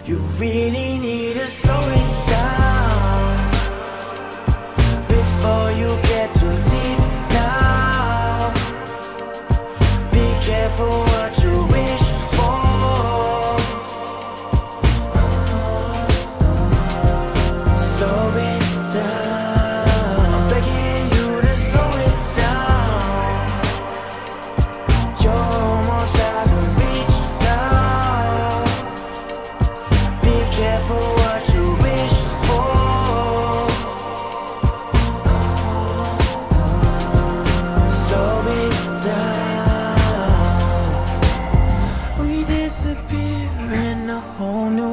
You really need to slow it down before you get too deep now. Be careful what you